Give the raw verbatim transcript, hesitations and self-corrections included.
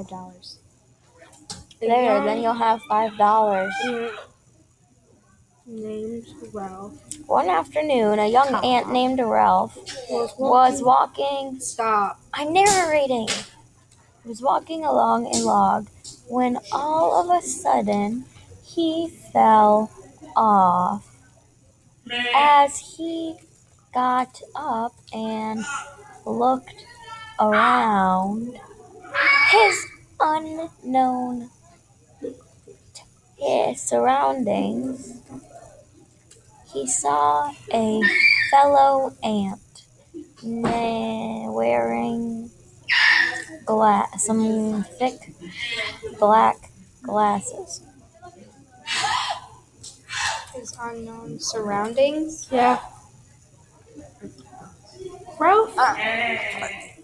five dollars. There, then you'll have five dollars. Named Ralph. One afternoon, a young Stop. ant named Ralph Was walking. was walking. Stop. I'm narrating. Was walking along a log when all of a sudden he fell off. As he got up and looked around his unknown his surroundings, he saw a fellow ant na- wearing gla- some thick black glasses. His unknown surroundings. Yeah. Ralph. Ah.